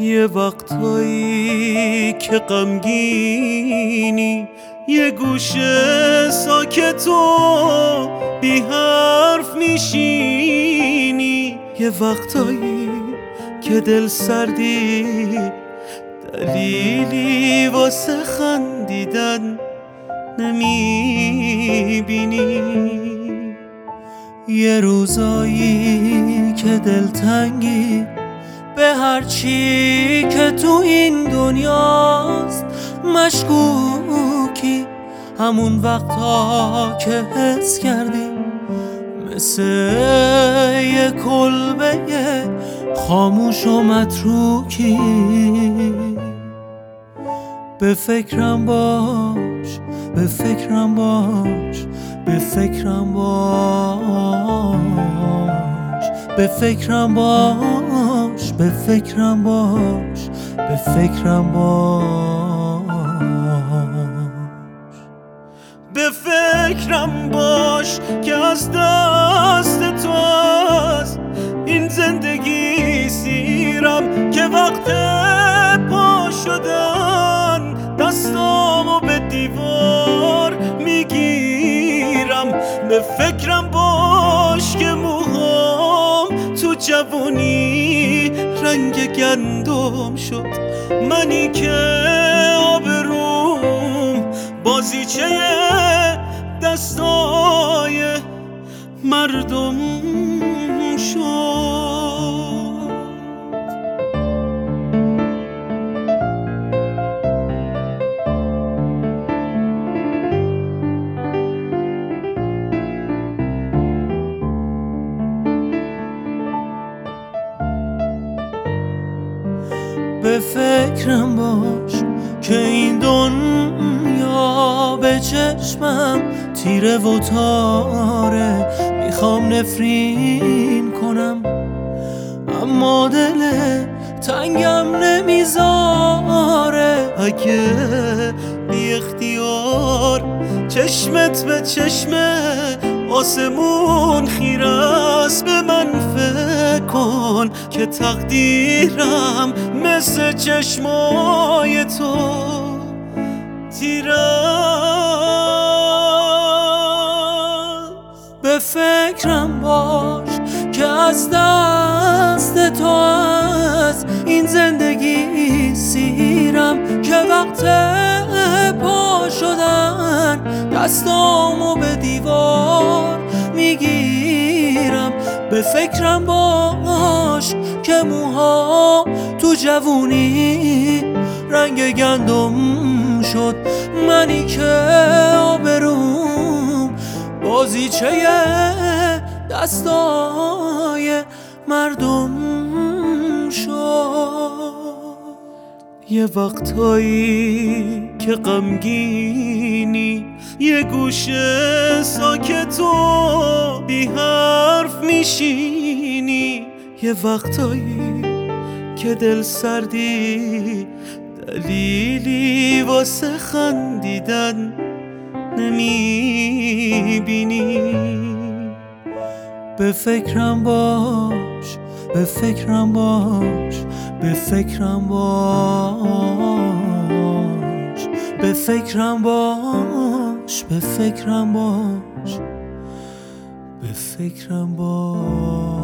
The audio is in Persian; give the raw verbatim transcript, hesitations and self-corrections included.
یه وقتایی که غمگینی، یه گوشه ساکت و بی حرف میشینی، یه وقتایی که دل سردی، دلیلی واسه خندیدن نمیبینی. یه روزایی که دلتنگی به هرچی که تو این دنیاست مشکوکی، همون وقتا که حس کردی مثل یه کلبه خاموش و متروکی. به فکرم باش، به فکرم باش، به فکرم باش، به فکرم باش، به فکرم باش، به فکرم باش، به فکرم باش که از دست تو از این زندگی سیرم، که وقت پا شدن دستامو به دیوار میگیرم. به فکرم باش که موهام تو جوانی رنگ گندم شد، منی که آبروم بازیچه دستای مردم شد. به فکرم باش که این دنیا به چشمم تیره و تاره، میخوام نفرین کنم اما دل تنگم نمیذاره. اگه بی اختیار چشمت به چشم آسمون خیره است، به من فکر کن که تقدیرم مثل چشمای تو تیره است. به فکرم باش که از دست تو از این زندگی سیرم، که وقت پا شدن دستامو به دیوار میگیرم. به فکرم باش که موها تو جوونی رنگ گندم شد، منی که آبروم بازیچه دستای مردم شد. یه وقتایی که غمگینی، یه گوشه ساکت و بی حرف میشینی، یه وقتایی که دل سردی، دلیلی واسه خندیدن نمیبینی. به فکرم باش، به فکرم باش، به فکرم باش، به فکرم باش، به فکرم باش، به فکرم باش.